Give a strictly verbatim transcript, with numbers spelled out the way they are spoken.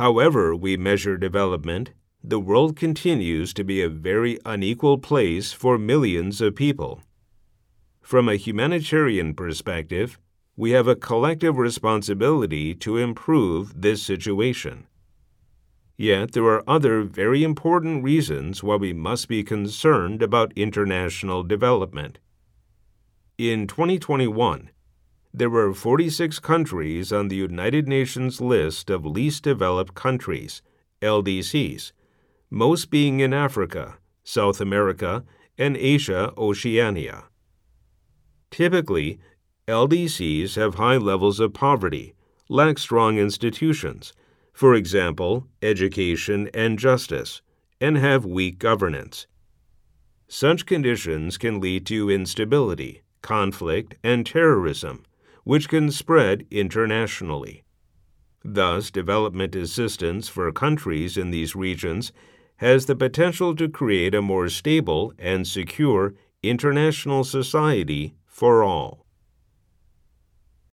However we measure development, the world continues to be a very unequal place for millions of people. From a humanitarian perspective, we have a collective responsibility to improve this situation. Yet there are other very important reasons why we must be concerned about international development. In twenty twenty-one, there were forty-six countries on the United Nations list of least developed countries, L D Cs, most being in Africa, South America, and Asia-Oceania. Typically, L D Cs have high levels of poverty, lack strong institutions, for example, education and justice, and have weak governance. Such conditions can lead to instability, conflict, and terrorism, which can spread internationally. Thus, development assistance for countries in these regions has the potential to create a more stable and secure international society for all.